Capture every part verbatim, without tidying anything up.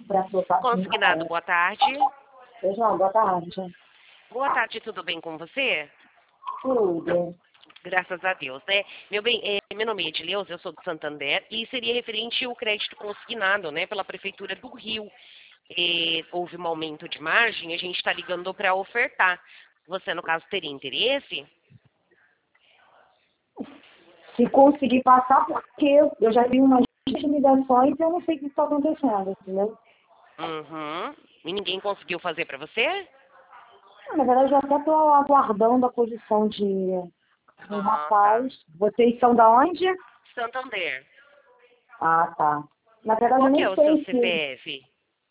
para trocar. Consignado, boa tarde. João, boa tarde. Boa tarde, tudo bem com você? Tudo. Graças a Deus, né? Meu bem, é, meu nome é Edileuza, eu sou do Santander e seria referente ao crédito consignado, né, pela Prefeitura do Rio. E houve um aumento de margem, a gente está ligando para ofertar. Você, no caso, teria interesse? Se conseguir passar, porque eu já vi umas ligações e eu não sei o que está acontecendo, entendeu? Uhum. E ninguém conseguiu fazer para você? Na verdade, eu até estou aguardando a posição de um Ah, tá. rapaz. Vocês são da onde? Santander. Ah, tá. Na verdade, eu Qual que é nem o seu sei se... C P F?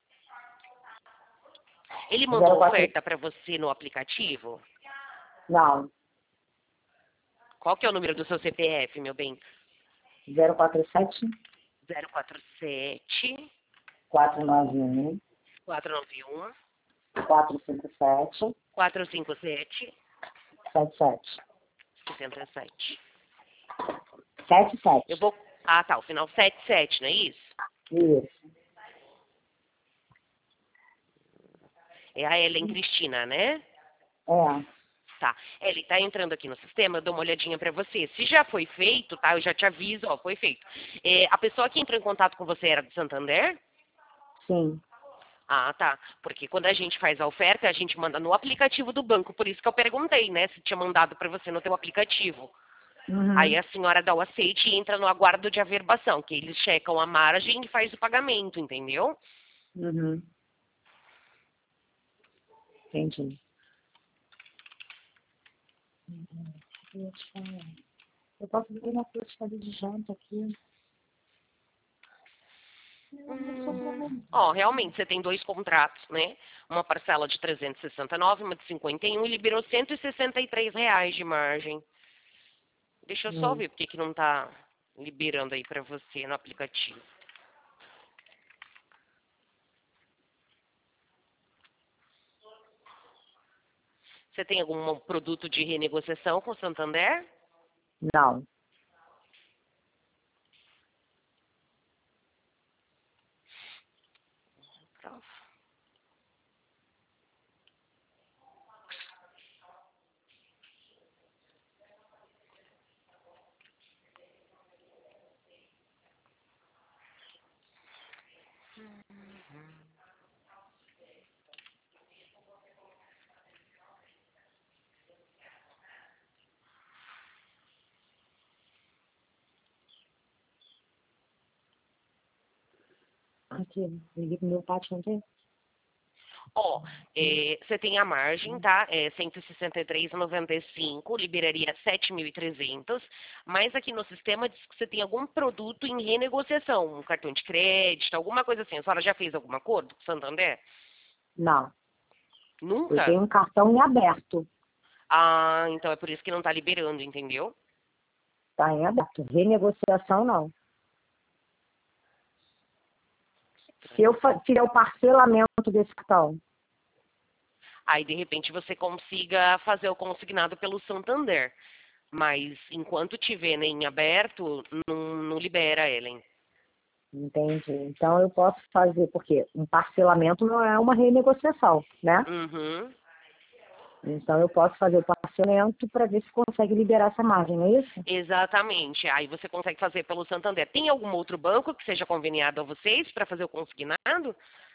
Ele zero mandou quatro... oferta para você no aplicativo? Não. Qual que é o número do seu C P F, meu bem? zero quatro sete, zero quatro sete, quatro nove um, quatro nove um, quatro cinco sete, quatro cinco sete, sete sete. seis sete. sete Eu sete. vou... Ah, tá. O final setenta e sete, não é isso? Isso. É a Ellen Cristina, né? É. Tá. Ele tá entrando aqui no sistema, eu dou uma olhadinha pra você. Se já foi feito, tá? Eu já te aviso, ó, foi feito. É, a pessoa que entrou em contato com você era do Santander? Sim. Ah, tá. Porque quando a gente faz a oferta, a gente manda no aplicativo do banco. Por isso que eu perguntei, né? Se tinha mandado pra você no teu aplicativo. Aí Uhum. a senhora dá o aceite e entra no aguardo de averbação, que eles checam a margem e faz o pagamento, entendeu? Uhum. Entendi. Uhum. Eu ia te falar. Eu posso ver uma coisa de fazer de janta aqui. Hum, ó, realmente, você tem dois contratos, né? Uma parcela de trezentos e sessenta e nove, uma de cinquenta e um, e liberou cento e sessenta e três reais de margem. Deixa eu só Hum. ver por que que não tá liberando aí pra você no aplicativo. Você tem algum produto de renegociação com o Santander? Não. Aqui, liguei pro meu pátio ontem. Ó, é, você tem a margem, tá? É cento e sessenta e três vírgula noventa e cinco, liberaria sete mil e trezentos, mas aqui no sistema diz que você tem algum produto em renegociação, um cartão de crédito, alguma coisa assim. A senhora já fez algum acordo com o Santander? Não. Eu Nunca? tenho um cartão em aberto. Ah, então é por isso que não tá liberando, entendeu? Tá em aberto. Renegociação, não. Se eu fa- fizer o parcelamento desse cartão, Aí, de repente, você consiga fazer o consignado pelo Santander. Mas, enquanto tiver né, em aberto, não, não libera, Ellen. entende? Então eu posso fazer, porque um parcelamento não é uma renegociação, né? Uhum. Então eu posso fazer o parcelamento para ver se consegue liberar essa margem, não é isso? Exatamente. Aí você consegue fazer pelo Santander. Tem algum outro banco que seja conveniado a vocês para fazer o consignado?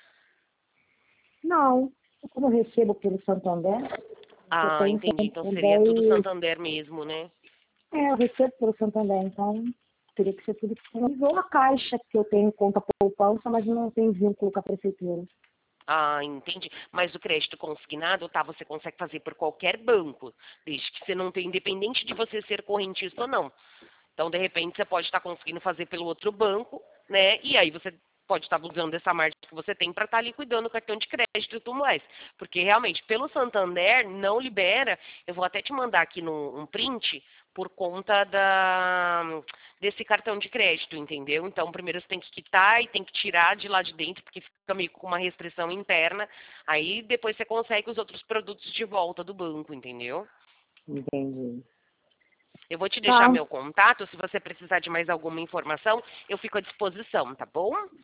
Não. Como eu recebo pelo Santander, eu Ah, tenho entendi. Então seria tudo Santander. Santander mesmo, né? É, eu recebo pelo Santander, então teria que ser tudo ou a caixa que eu tenho conta poupança, mas não tem vínculo com a prefeitura. Ah, entendi. Mas o crédito consignado, tá? Você consegue fazer por qualquer banco, desde que você não tenha, independente de você ser correntista ou não. Então, de repente, você pode estar conseguindo fazer pelo outro banco, né? E aí você pode estar usando essa margem que você tem para estar liquidando o cartão de crédito e tudo mais. Porque realmente, pelo Santander, não libera. Eu vou até te mandar aqui no, um print por conta da, desse cartão de crédito, entendeu? Então, primeiro você tem que quitar e tem que tirar de lá de dentro, porque fica meio com uma restrição interna. Aí depois você consegue os outros produtos de volta do banco, entendeu? Entendi. Eu vou te deixar Tá, meu contato, se você precisar de mais alguma informação, eu fico à disposição, tá bom?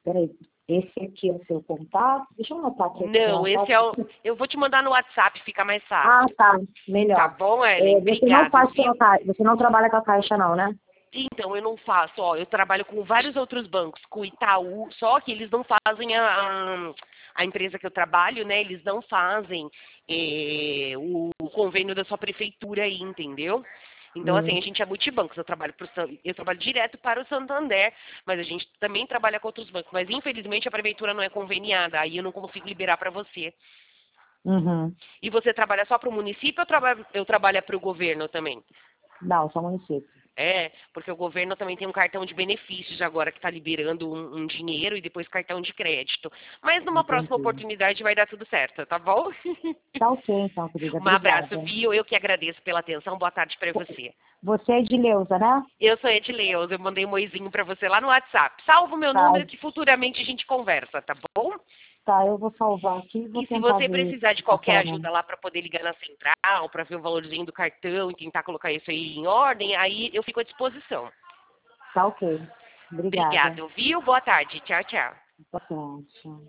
Peraí, esse aqui é o seu contato? Deixa eu anotar aqui. Não, esse é o... Eu vou te mandar no WhatsApp, fica mais Ah, fácil. tá. Melhor. Tá bom, É, Ellen? você não Obrigada, faz com viu? a caixa, você não trabalha com a caixa não, né? Então, eu não faço, ó, eu trabalho com vários outros bancos, com o Itaú, só que eles não fazem a, a, a empresa que eu trabalho, né, eles não fazem eh, o, o convênio da sua prefeitura aí, entendeu? Então, assim, Hum. a gente é multibancos, eu trabalho, pro, San- eu trabalho direto para o Santander, mas a gente também trabalha com outros bancos, mas infelizmente a prefeitura não é conveniada, aí eu não consigo liberar para você. Uhum. E você trabalha só para o município ou trabalha, eu trabalho para o governo também? Não, só município. É, porque o governo também tem um cartão de benefícios agora que está liberando um, um dinheiro e depois cartão de crédito. Mas numa próxima Entendi. oportunidade vai dar tudo certo, tá bom? Tá ok, então, querida. Um abraço, Obrigada. viu? Eu que agradeço pela atenção. Boa tarde para você. Você é de Leusa, né? Eu sou Edileuza, eu mandei um oizinho para você lá no WhatsApp. Salva o meu Tá, número que futuramente a gente conversa, tá bom? tá, eu vou salvar aqui e vou E se tentar você ver precisar de a qualquer forma. ajuda lá para poder ligar na central, para ver o valorzinho do cartão e tentar colocar isso aí em ordem, aí eu fico à disposição. Tá ok. Obrigada. Obrigada, viu? Boa tarde. Tchau, tchau. Boa tarde.